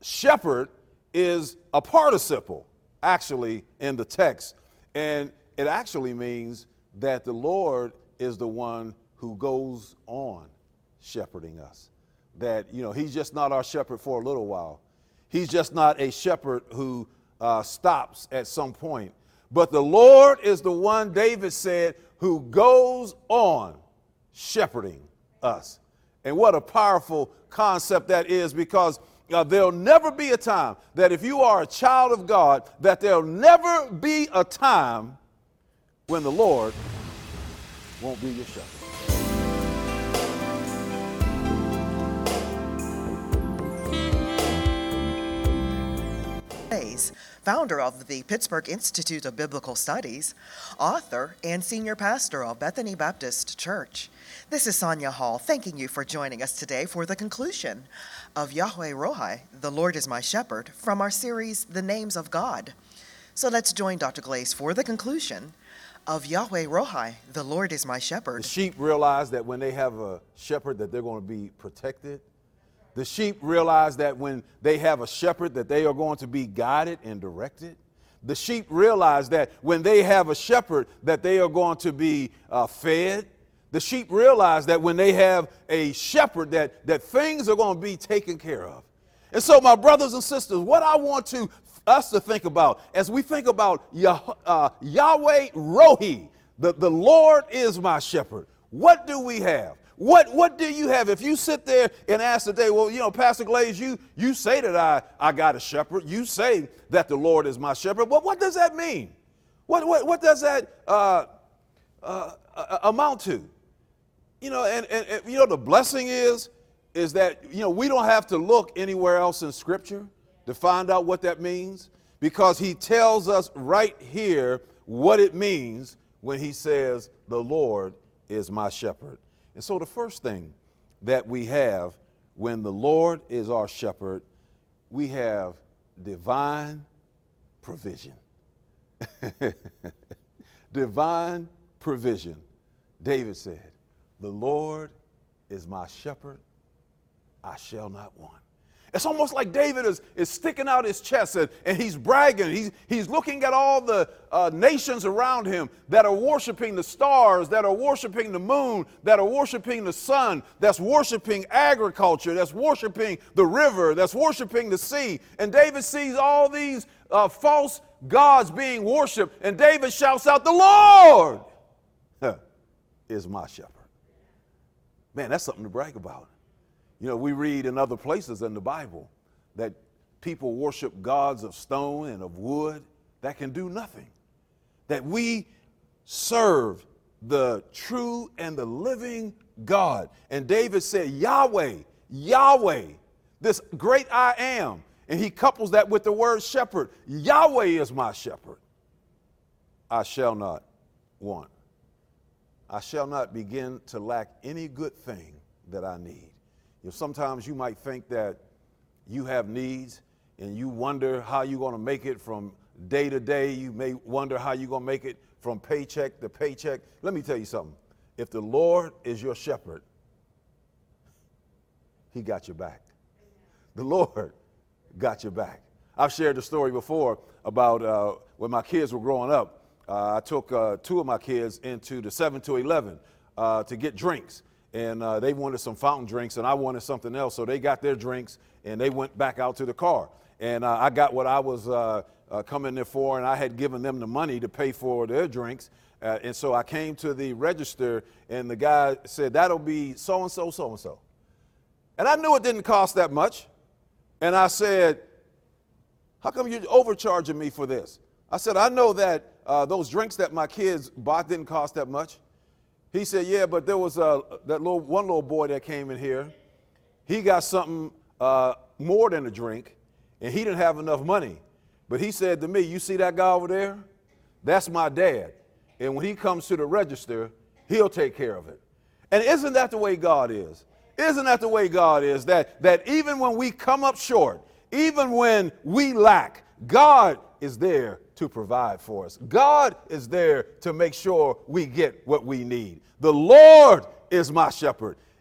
shepherd is a participle, actually, in the text. And it actually means that the Lord is the one who goes on shepherding us. That, he's just not our shepherd for a little while. He's just not a shepherd who stops at some point. But the Lord is the one, David said, who goes on shepherding us. And what a powerful concept that is, because there'll never be a time that if you are a child of God, that there'll never be a time when the Lord won't be your shepherd. Founder of the Pittsburgh Institute of Biblical Studies, author and senior pastor of Bethany Baptist Church. This is Sonia Hall, thanking you for joining us today for the conclusion of Yahweh Rohi, The Lord is My Shepherd, from our series, The Names of God. So let's join Dr. Glaze for the conclusion of Yahweh Rohi, The Lord is My Shepherd. The sheep realize that when they have a shepherd that they're going to be protected. The sheep realize that when they have a shepherd that they are going to be guided and directed. The sheep realize that when they have a shepherd that they are going to be fed. The sheep realize that when they have a shepherd that things are going to be taken care of. And so, my brothers and sisters, what I want us to think about as we think about Yahweh Rohi, the Lord is my shepherd. What do we have? What do you have? If you sit there and ask today, well, Pastor Glaze, you say that I got a shepherd. You say that the Lord is my shepherd. But what does that mean? What does that amount to? And the blessing is that, we don't have to look anywhere else in Scripture to find out what that means, because he tells us right here what it means when he says, the Lord is my shepherd. And so the first thing that we have when the Lord is our shepherd, we have divine provision. Divine provision. David said, the Lord is my shepherd, I shall not want. It's almost like David is sticking out his chest and he's bragging. He's looking at all the nations around him that are worshiping the stars, that are worshiping the moon, that are worshiping the sun, that's worshiping agriculture, that's worshiping the river, that's worshiping the sea. And David sees all these false gods being worshiped. And David shouts out, the Lord is my shepherd. Man, that's something to brag about. We read in other places in the Bible that people worship gods of stone and of wood that can do nothing. That we serve the true and the living God. And David said, Yahweh, this great I am. And he couples that with the word shepherd. Yahweh is my shepherd. I shall not want. I shall not begin to lack any good thing that I need. Sometimes you might think that you have needs and you wonder how you're going to make it from day to day. You may wonder how you're going to make it from paycheck to paycheck. Let me tell you something. If the Lord is your shepherd, he got your back. The Lord got your back. I've shared the story before about when my kids were growing up. I took two of my kids into the 7-Eleven to get drinks. And they wanted some fountain drinks, and I wanted something else. So they got their drinks, and they went back out to the car. And I got what I was coming there for, and I had given them the money to pay for their drinks. And so I came to the register, and the guy said, that'll be so-and-so, so-and-so. And I knew it didn't cost that much. And I said, how come you're overcharging me for this? I said, I know that those drinks that my kids bought didn't cost that much. He said, yeah, but there was one little boy that came in here. He got something more than a drink, and he didn't have enough money. But he said to me, you see that guy over there? That's my dad. And when he comes to the register, he'll take care of it. And isn't that the way God is? Isn't that the way God is? That even when we come up short, even when we lack, God is there to provide for us. God is there to make sure we get what we need. The Lord is my shepherd.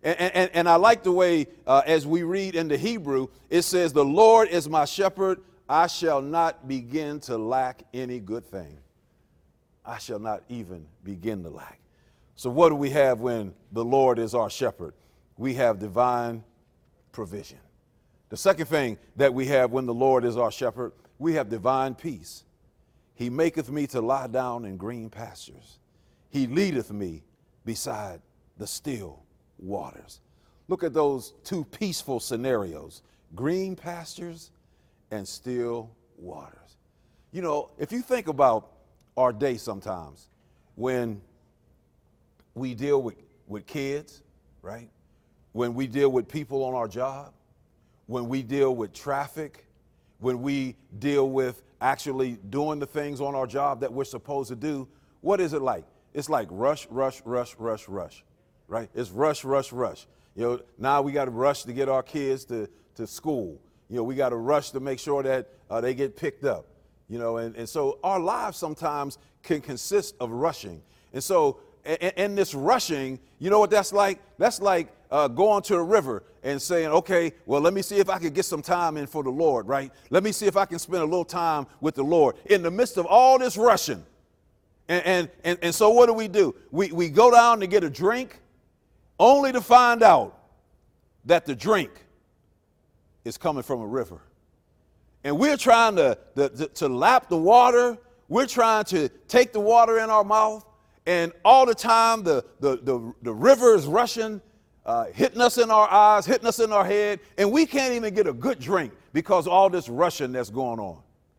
And I like the way, as we read in the Hebrew, it says, the Lord is my shepherd, I shall not begin to lack any good thing. I shall not even begin to lack. So what do we have when the Lord is our shepherd? We have divine provision. The second thing that we have when the Lord is our shepherd, we have divine peace. He maketh me to lie down in green pastures. He leadeth me beside the still waters. Look at those two peaceful scenarios, green pastures and still waters. You know, if you think about our day sometimes, when we deal with kids, right? When we deal with people on our job, when we deal with traffic, when we deal with actually doing the things on our job that we're supposed to do, what is it like? It's like rush, rush, rush, rush, rush, right? It's rush, rush, rush. You know, now we got to rush to get our kids to school. You know, we got to rush to make sure that they get picked up, you know, and so our lives sometimes can consist of rushing. And so in this rushing, you know what that's like? That's like going to a river and saying, okay, well, let me see if I can get some time in for the Lord, right? Let me see if I can spend a little time with the Lord in the midst of all this rushing. And so what do? We go down to get a drink only to find out that the drink is coming from a river. And we're trying to lap the water. We're trying to take the water in our mouth. And all the time, the river is rushing, hitting us in our eyes, hitting us in our head. And we can't even get a good drink because of all this rushing that's going on.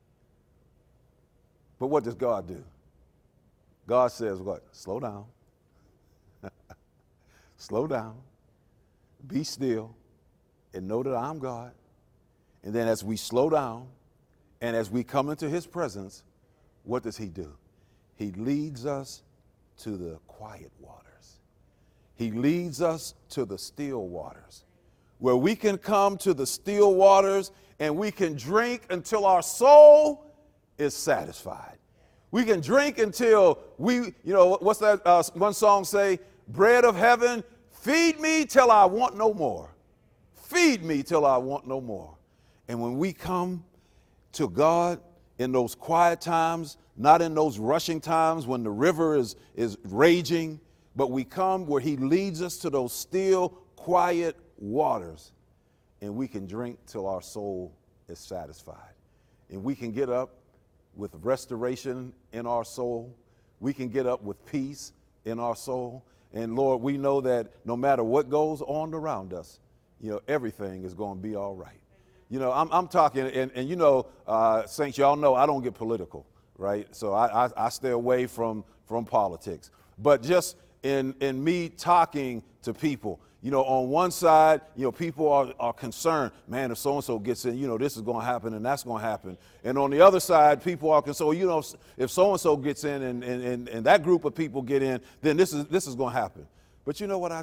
But what does God do? God says what? Slow down. Slow down. Be still and know that I'm God. And then as we slow down and as we come into his presence, what does he do? He leads us to the quiet waters. He leads us to the still waters, where we can come to the still waters and we can drink until our soul is satisfied. We can drink until what's that one song say? Bread of heaven, feed me till I want no more. Feed me till I want no more. And when we come to God in those quiet times, not in those rushing times when the river is raging, but we come where he leads us to those still, quiet waters, and we can drink till our soul is satisfied. And we can get up with restoration in our soul. We can get up with peace in our soul. And Lord, we know that no matter what goes on around us, everything is going to be all right. I'm talking, and saints, y'all know I don't get political, right? So I stay away from politics. But just in me talking to people, on one side, people are concerned, man, if so-and-so gets in, this is going to happen and that's going to happen. And on the other side, people are concerned, if so-and-so gets in and that group of people get in, then this is going to happen. But you know what?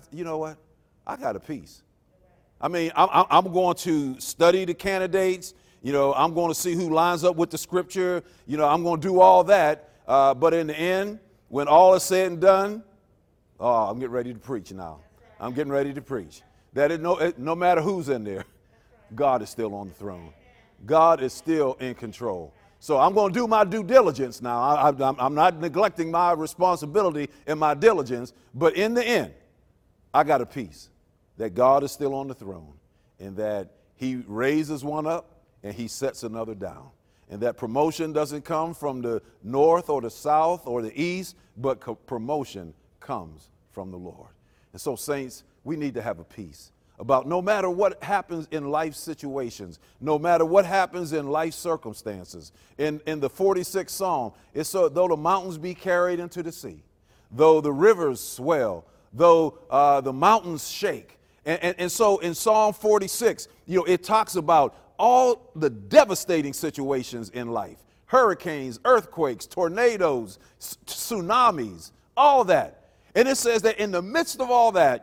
I got a peace. I mean, I'm going to study the candidates. I'm going to see who lines up with the scripture. I'm going to do all that. But in the end, when all is said and done, I'm getting ready to preach now. I'm getting ready to preach. That no matter who's in there, God is still on the throne. God is still in control. So I'm going to do my due diligence now. I'm not neglecting my responsibility and my diligence. But in the end, I got a peace that God is still on the throne and that he raises one up and he sets another down. And that promotion doesn't come from the north or the south or the east, but promotion comes from the Lord. And so, saints, we need to have a peace about no matter what happens in life situations, no matter what happens in life circumstances. In the 46th Psalm, it's so though the mountains be carried into the sea, though the rivers swell, though the mountains shake. And so in Psalm 46, it talks about all the devastating situations in life, hurricanes, earthquakes, tornadoes, tsunamis, all that. And it says that in the midst of all that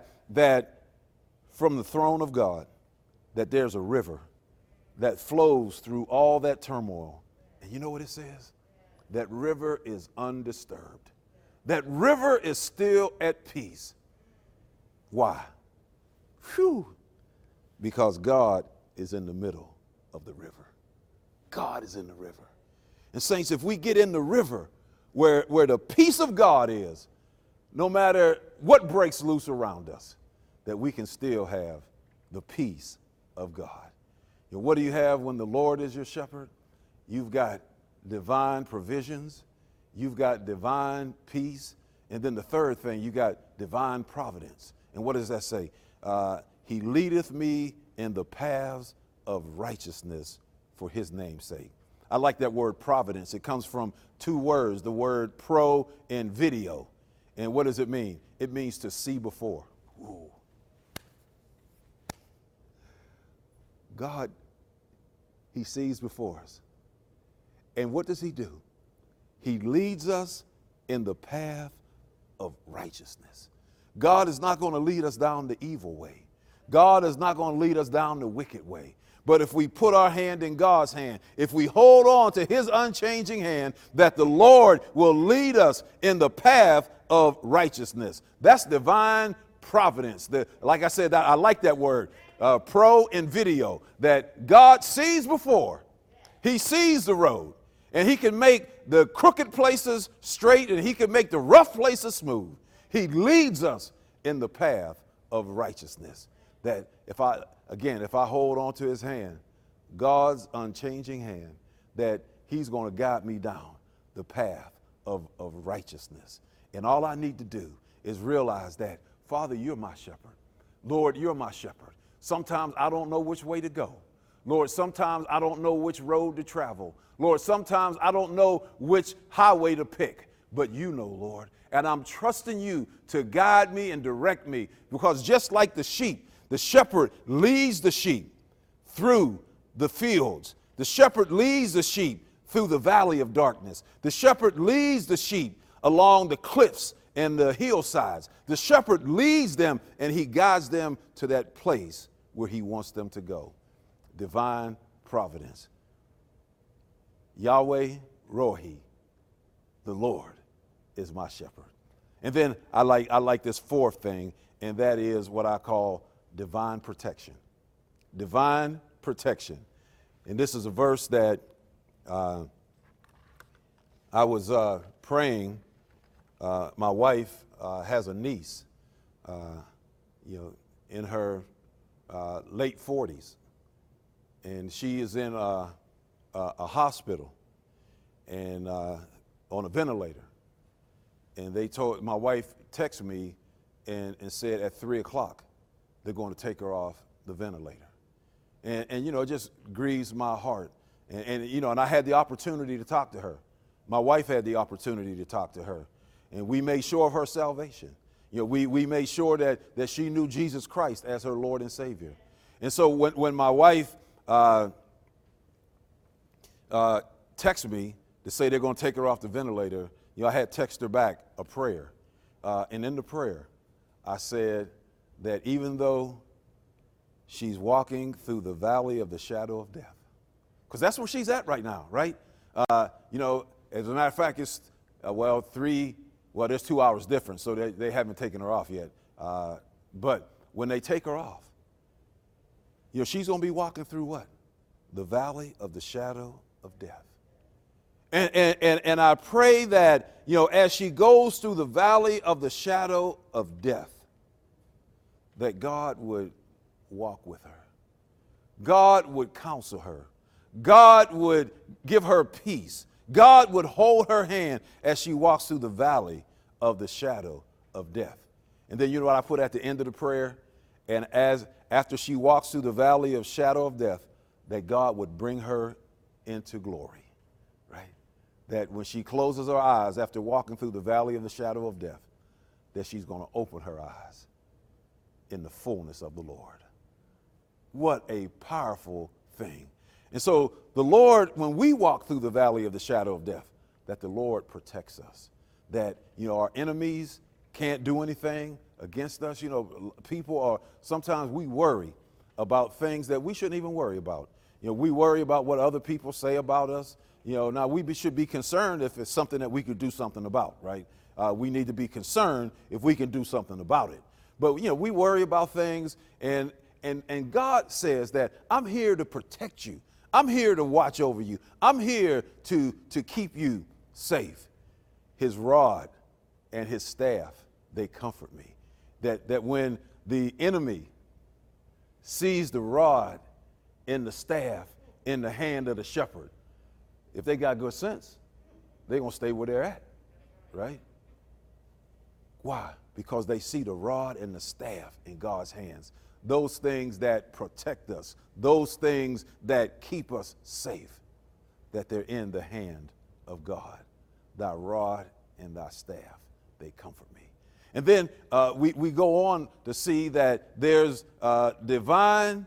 from the throne of God, that there's a river that flows through all that turmoil. And you know what it says? That river is undisturbed. That river is still at peace. Why? Whew. Because God is in the middle of the river. God is in the river. And saints, if we get in the river where the peace of God is, no matter what breaks loose around us, that we can still have the peace of God. You know, what do you have when the Lord is your shepherd? You've got divine provisions. You've got divine peace. And then the third thing, you got divine providence. And what does that say? He leadeth me in the paths of righteousness for his name's sake. I like that word providence. It comes from two words, the word pro and video. And what does it mean? It means to see before. Ooh. God, he sees before us. And what does he do? He leads us in the path of righteousness. God is not going to lead us down the evil way. God is not going to lead us down the wicked way. But if we put our hand in God's hand, if we hold on to his unchanging hand, that the Lord will lead us in the path of righteousness. That's divine providence. Like I said, I like that word, pro and video, that God sees before. He sees the road, and he can make the crooked places straight, and he can make the rough places smooth. He leads us in the path of righteousness. That if I hold on to his hand, God's unchanging hand, that he's going to guide me down the path of righteousness. And all I need to do is realize that, Father, you're my shepherd. Lord, you're my shepherd. Sometimes I don't know which way to go. Lord, sometimes I don't know which road to travel. Lord, sometimes I don't know which highway to pick. But you know, Lord, and I'm trusting you to guide me and direct me, because just like the sheep, the shepherd leads the sheep through the fields. The shepherd leads the sheep through the valley of darkness. The shepherd leads the sheep along the cliffs and the hillsides. The shepherd leads them, and he guides them to that place where he wants them to go. Divine providence. Yahweh Rohi, the Lord is my shepherd. And then I like this fourth thing, and that is what I call divine protection. Divine protection. And this is a verse that I was praying. My wife has a niece, in her late 40s, and she is in a hospital and on a ventilator. And my wife texted me and said at 3 o'clock, they're going to take her off the ventilator. And it just grieves my heart. And I had the opportunity to talk to her. My wife had the opportunity to talk to her. And we made sure of her salvation. We made sure that she knew Jesus Christ as her Lord and Savior. And so when my wife texted me to say they're going to take her off the ventilator, I had texted her back a prayer. And in the prayer, I said that even though she's walking through the valley of the shadow of death, because that's where she's at right now, right? As a matter of fact, it's, there's 2 hours difference, so they haven't taken her off yet. But when they take her off, she's going to be walking through what? The valley of the shadow of death. And I pray that, as she goes through the valley of the shadow of death, that God would walk with her. God would counsel her. God would give her peace. God would hold her hand as she walks through the valley of the shadow of death. And then you know what I put at the end of the prayer? And after she walks through the valley of shadow of death, that God would bring her into glory, right? That when she closes her eyes after walking through the valley of the shadow of death, that she's going to open her eyes in the fullness of the Lord. What a powerful thing. And so the Lord, when we walk through the valley of the shadow of death, that the Lord protects us, that, our enemies can't do anything against us. Sometimes we worry about things that we shouldn't even worry about. We worry about what other people say about us. Now we should be concerned if it's something that we could do something about, right? We need to be concerned if we can do something about it. But, we worry about things, and God says that I'm here to protect you. I'm here to watch over you. I'm here to keep you safe. His rod and his staff, they comfort me. That when the enemy sees the rod and the staff in the hand of the shepherd, if they got good sense, they're going to stay where they're at, right? Why? Because they see the rod and the staff in God's hands. Those things that protect us, those things that keep us safe, that they're in the hand of God. Thy rod and thy staff, they comfort me. And then we go on to see that there's divine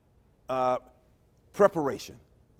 preparation.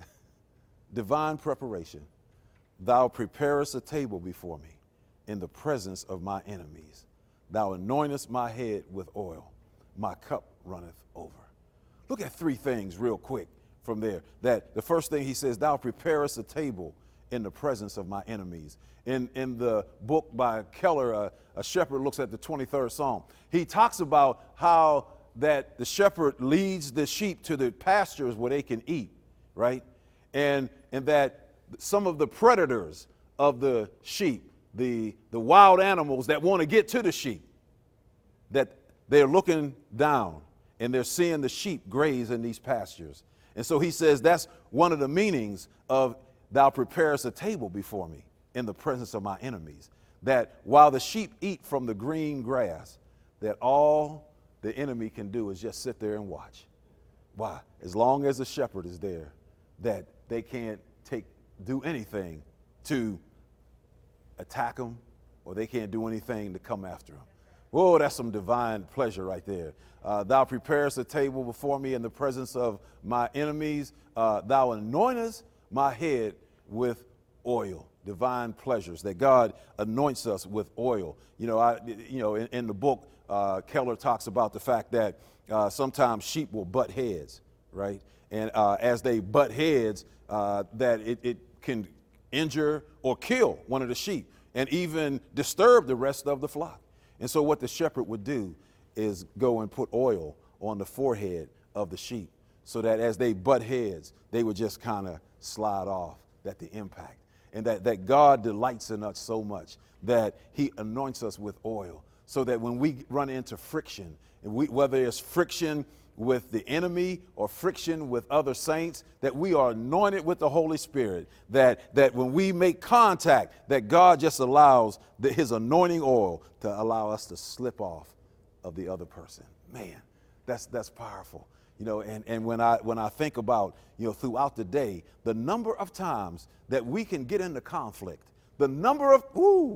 Divine preparation. Thou preparest a table before me in the presence of my enemies. Thou anointest my head with oil. My cup runneth over. Look at three things real quick from there. That the first thing he says, thou preparest a table in the presence of my enemies. In the book by Keller, A Shepherd Looks at the 23rd Psalm, he talks about how that the shepherd leads the sheep to the pastures where they can eat, right? And that some of the predators of the sheep, the wild animals that want to get to the sheep, that they're looking down and they're seeing the sheep graze in these pastures. And so he says that's one of the meanings of thou preparest a table before me in the presence of my enemies. That while the sheep eat from the green grass, that all the enemy can do is just sit there and watch. Why? As long as the shepherd is there, that they can't do anything to attack them, or they can't do anything to come after them. Whoa, that's some divine pleasure right there. Thou preparest a table before me in the presence of my enemies. Thou anointest my head with oil. Divine pleasures that God anoints us with oil. In the book, Keller talks about the fact that sometimes sheep will butt heads, right? And as they butt heads, that it can injure or kill one of the sheep and even disturb the rest of the flock. And so what the shepherd would do is go and put oil on the forehead of the sheep so that as they butt heads, they would just kind of slide off at the impact. And that God delights in us so much that he anoints us with oil so that when we run into friction, and whether it's friction with the enemy or friction with other saints, that we are anointed with the Holy Spirit, that when we make contact, that God just allows his anointing oil to allow us to slip off of the other person. Man, that's powerful. And when I think about, throughout the day, the number of times that we can get into conflict, the number of,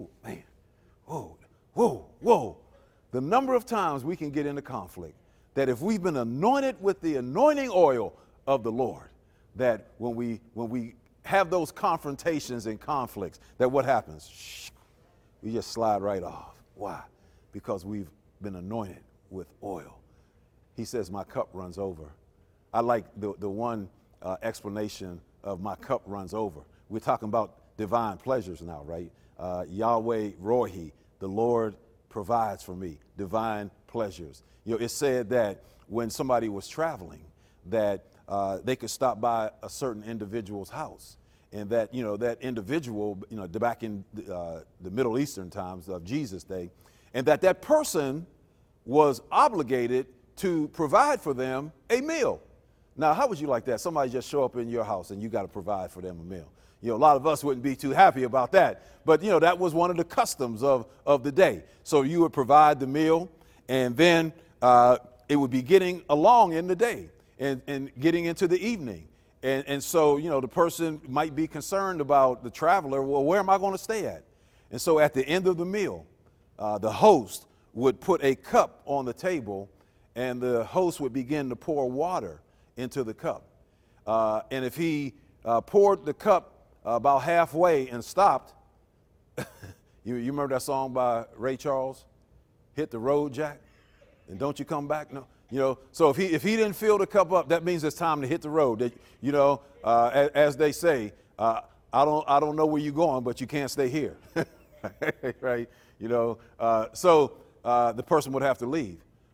the number of times we can get into conflict, that if we've been anointed with the anointing oil of the Lord, that when we have those confrontations and conflicts, that what happens? We just slide right off. Why? Because we've been anointed with oil. He says, my cup runs over. I like the one explanation of my cup runs over. We're talking about divine pleasures now, right? Yahweh Rohi, the Lord provides for me divine pleasures. It said that when somebody was traveling, that they could stop by a certain individual's house, and that that individual, back in the Middle Eastern times of Jesus' day, and that person was obligated to provide for them a meal. Now, how would you like that? Somebody just show up in your house and you got to provide for them a meal. A lot of us wouldn't be too happy about that. But, that was one of the customs of the day. So you would provide the meal, and then it would be getting along in the day and getting into the evening. And so, the person might be concerned about the traveler. Well, where am I going to stay at? And so at the end of the meal, the host would put a cup on the table, and the host would begin to pour water into the cup. And if he poured the cup about halfway and stopped, you remember that song by Ray Charles, Hit the Road, Jack, and don't you come back? No, so if he didn't fill the cup up, that means it's time to hit the road. As they say, I don't know where you're going, but you can't stay here, right? So the person would have to leave.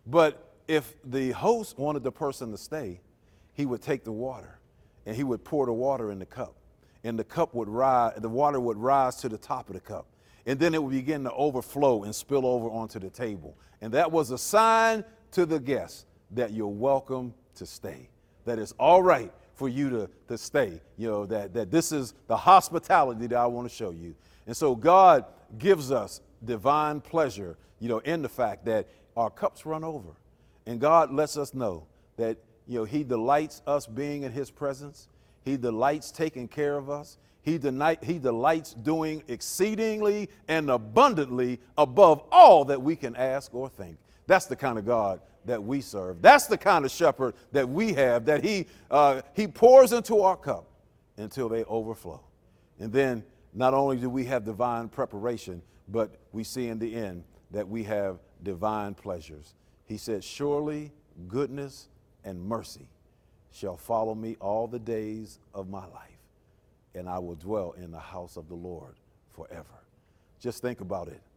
But if the host wanted the person to stay, he would take the water and he would pour the water in the cup. And the water would rise to the top of the cup. And then it would begin to overflow and spill over onto the table. And that was a sign to the guests that you're welcome to stay, that it's all right for you to stay, that this is the hospitality that I want to show you. And so God gives us divine pleasure, in the fact that our cups run over. And God lets us know that, he delights us being in his presence. He delights taking care of us. He delights doing exceedingly and abundantly above all that we can ask or think. That's the kind of God that we serve. That's the kind of shepherd that we have, that he pours into our cup until they overflow. And then not only do we have divine preparation, but we see in the end that we have divine pleasures. He said, surely goodness and mercy shall follow me all the days of my life, and I will dwell in the house of the Lord forever. Just think about it.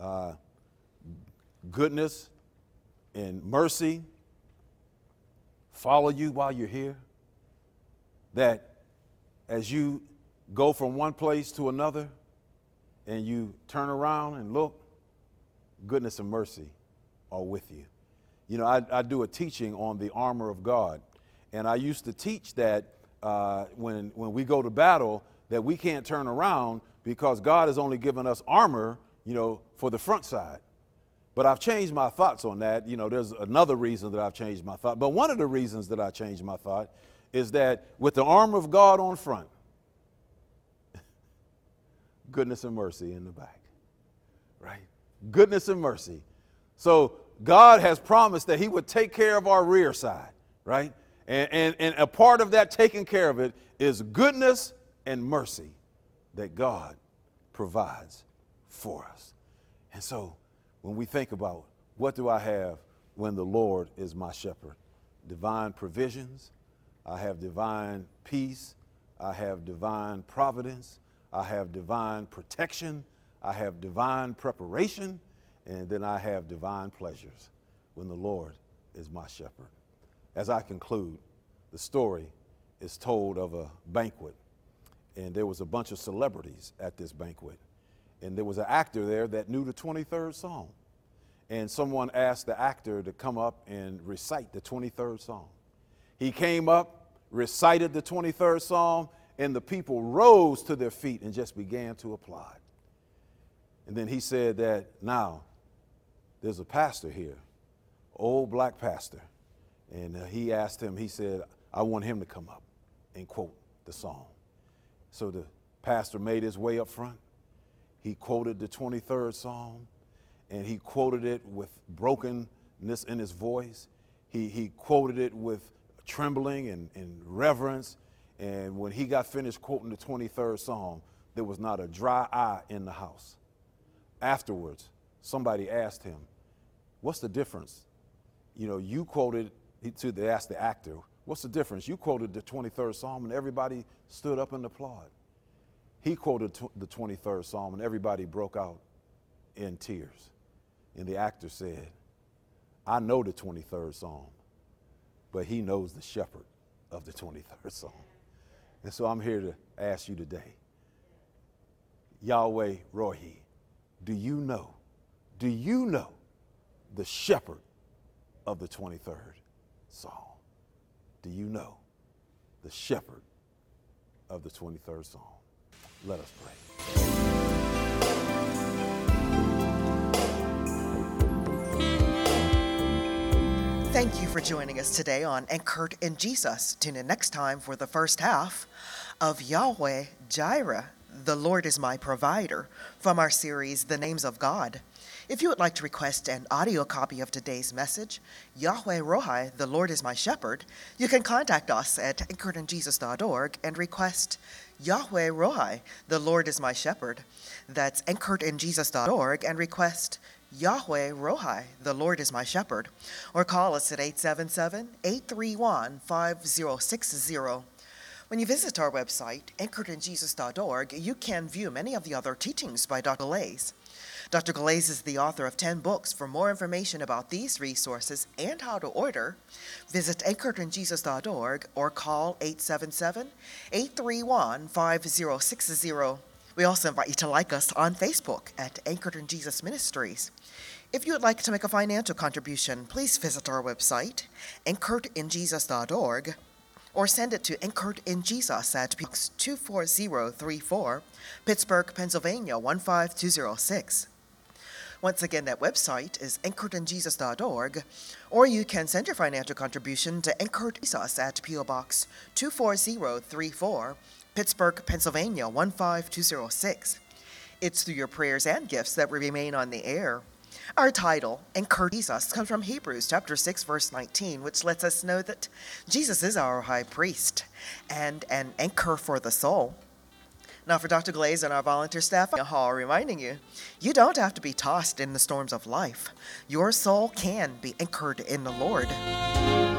Goodness and mercy follow you while you're here. That as you go from one place to another and you turn around and look, goodness and mercy are with you. I do a teaching on the armor of God. And I used to teach that when we go to battle, that we can't turn around because God has only given us armor, for the front side. But I've changed my thoughts on that. There's another reason that I've changed my thought. But one of the reasons that I changed my thought is that with the armor of God on front, goodness and mercy in the back, right? Goodness and mercy. So God has promised that he would take care of our rear side, right? And a part of that taking care of it is goodness and mercy that God provides for us. And so when we think about what do I have when the Lord is my shepherd? Divine provisions. I have divine peace. I have divine providence. I have divine protection. I have divine preparation. And then I have divine pleasures when the Lord is my shepherd. As I conclude, the story is told of a banquet, and there was a bunch of celebrities at this banquet, and there was an actor there that knew the 23rd Psalm, and someone asked the actor to come up and recite the 23rd Psalm. He came up, recited the 23rd Psalm, and the people rose to their feet and just began to applaud. And then he said that now there's a pastor here, old black pastor. And he asked him, he said, I want him to come up and quote the psalm. So the pastor made his way up front. He quoted the 23rd Psalm, and he quoted it with brokenness in his voice. He quoted it with trembling and reverence. And when he got finished quoting the 23rd Psalm, there was not a dry eye in the house. Afterwards, somebody asked him, what's the difference? You quoted, they asked the actor, what's the difference? You quoted the 23rd Psalm and everybody stood up and applauded. He quoted the 23rd Psalm and everybody broke out in tears. And the actor said, I know the 23rd Psalm, but he knows the shepherd of the 23rd Psalm. And so I'm here to ask you today, Yahweh Rohi, do you know the shepherd of the 23rd Psalm? Do you know the shepherd of the 23rd Psalm? Let us pray. Thank you for joining us today on Anchored in Jesus. Tune in next time for the first half of Yahweh Jireh, the Lord is my provider, from our series, The Names of God. If you would like to request an audio copy of today's message, Yahweh Rohi, the Lord is my shepherd, you can contact us at anchoredinjesus.org and request Yahweh Rohi, the Lord is my shepherd. That's anchoredinjesus.org and request Yahweh Rohi, the Lord is my shepherd. Or call us at 877-831-5060. When you visit our website, anchoredinjesus.org, you can view many of the other teachings by Dr. Lays. Dr. Glaze is the author of 10 books. For more information about these resources and how to order, visit anchoredinjesus.org or call 877-831-5060. We also invite you to like us on Facebook at Anchored in Jesus Ministries. If you would like to make a financial contribution, please visit our website, anchoredinjesus.org, or send it to Anchored in Jesus at Box 24034, Pittsburgh, Pennsylvania 15206. Once again, that website is anchoredinjesus.org, or you can send your financial contribution to Anchored Jesus at P.O. Box 24034, Pittsburgh, Pennsylvania 15206. It's through your prayers and gifts that we remain on the air. Our title, Anchored Jesus, comes from Hebrews chapter 6, verse 19, which lets us know that Jesus is our high priest and an anchor for the soul. Now for Dr. Glaze and our volunteer staff, Hall reminding you, you don't have to be tossed in the storms of life. Your soul can be anchored in the Lord.